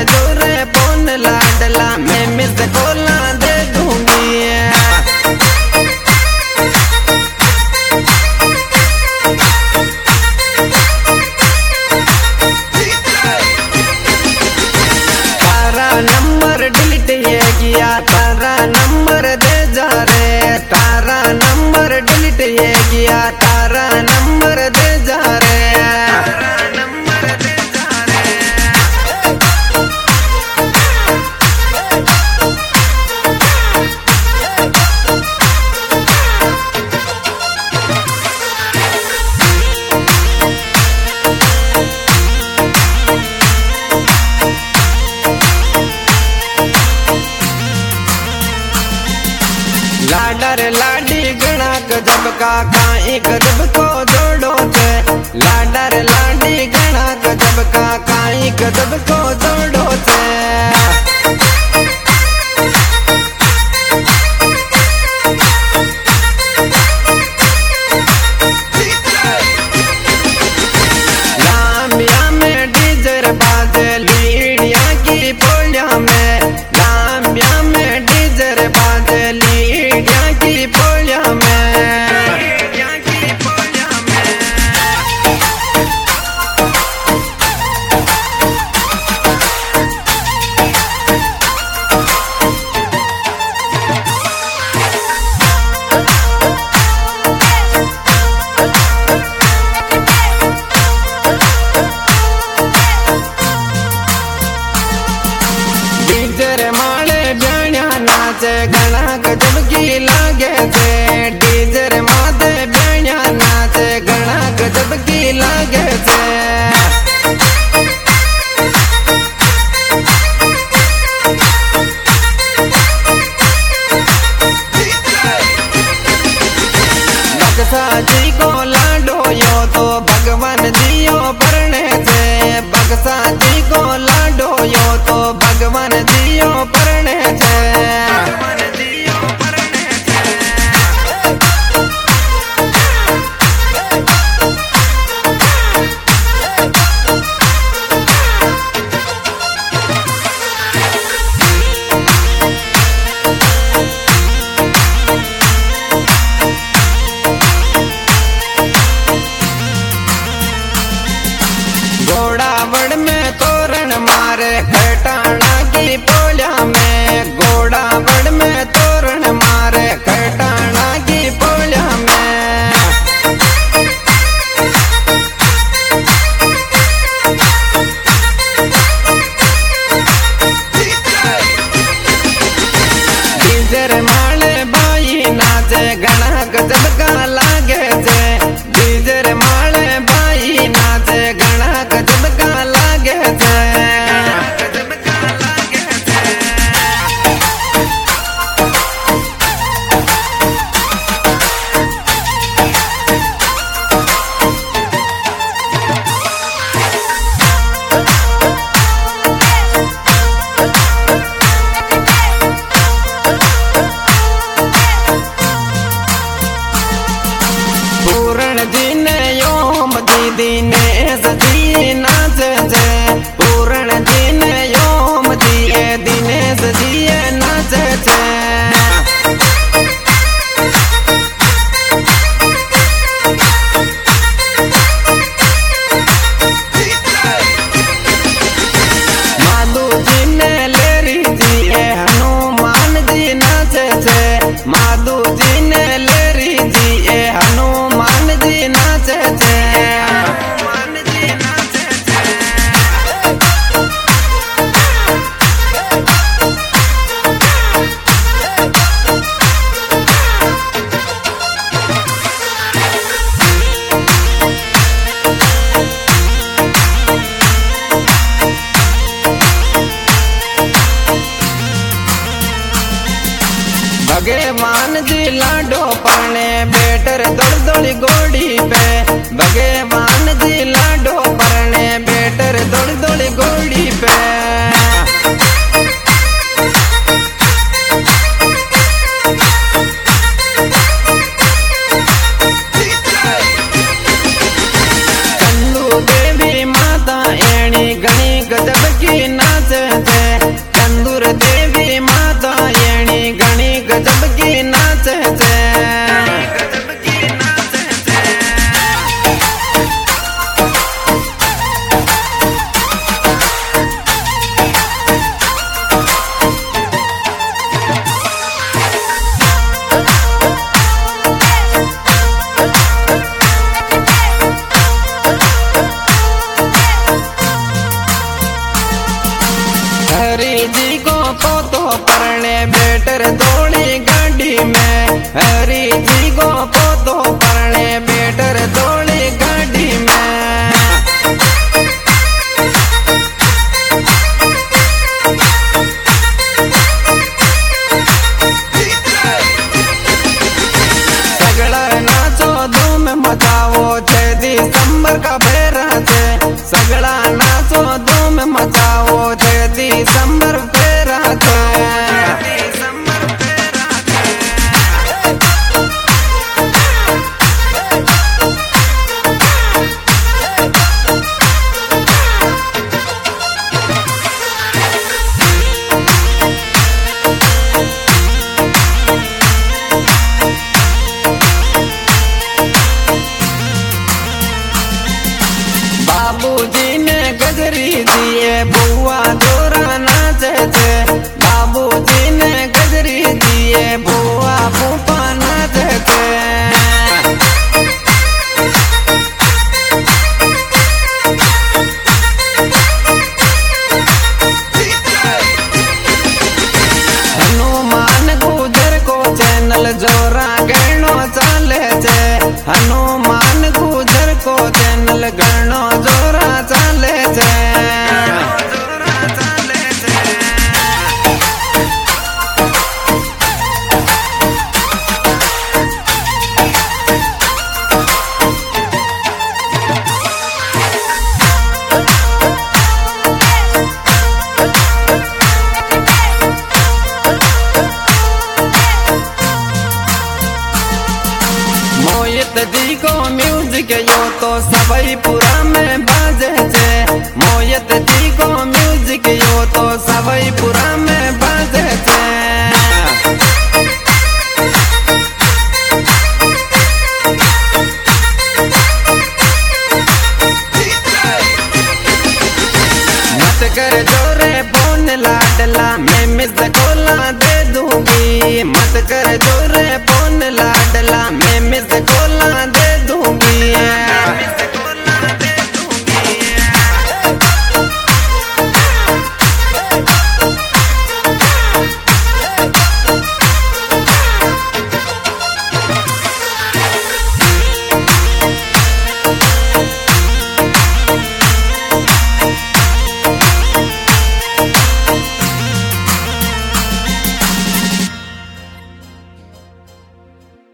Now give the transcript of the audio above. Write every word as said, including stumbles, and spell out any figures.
जोरे फोन लाडला मैं मिस कॉला दे दूंगी। तारा नंबर डिलीट ये किया, तारा नंबर दे जा रे, तारा नंबर डिलीट ये किया, तारा नंबर दे जा रे। लाडर लाडी गणा गजब का काई गजब को जोड़ो थे, लाडर लाडी गणा गजब का काई गजब को जोड़ो थे। लामिया में डीजर बाजे लीडिया की पोलिया में, लामिया में डीजर बाजे लीडिया की पोलिया में। डीजर माले ब्याणिया नाचे गणा गजब की लागे छे, डीजर माते ब्याणिया नाचे गणा गजब की लागे छे। बक्सा जी को लाडो यो तो भगवान जियो परणे छे, बक्सा जी को लाडो यो तो भगवान जियो परणे छे। घोड़ावड़ में तोरण मारे खटाना की पोलिया में, घोड़ावड़ में तोरण मारे खटाना की पोलिया में। डीजर माले बाई नाचे गणा गजब का लागे छे, डीजर माले बाई नाचे गणा गजब का लागे छे। पूरण जी ने योम दीदी ने सजी नाचे छे, पूरण जी ने योम दिए दिनेश जी नाचे छे। माधु जी ने लेरी जी हनुमान जी नाचे छे, माधु जी ने लेरी जी हनुमान जी नाचे छे। भगवान जी लाडो परणे बेटर दौड़ दौड़ी गोड़ी पे, भगवान जी लाडो परणे बेटर दौड़ दौड़ी गोड़ी पे। कल्लू देवी माता एणी गणी गजब की नाचे हरी जी को पोतो परने बेटर दौड़ी गाड़ी में, हरी जी को पोतो परने बेटर दौड़ी गाड़ी में। सगड़ा नाचो धूम मचाओ छह दिसंबर का फेरा छे, सगड़ा नाचो धूम मचाओ छह दिसंबर फेरा छे। बाबूजी ने गजरी दिए बुआ जोरा नाचे छे, बाबूजी ने गजरी दिए बुआ फूफा नाचे छे। हनुमान गुजर को चैनल जोरा गणो चाले छे, हनुमान गुजर को चैनल गणो जोरा चाले छे। मोहित जी को म्यूजिक यो तो सबई पूरा में बाजे छे, मोहित जी को म्यूजिक यो तो सबई पूरा में बाजे छे। मत कर जोरे फोन लाडला मैं मिस कोला दे दूंगी, मत कर जोरे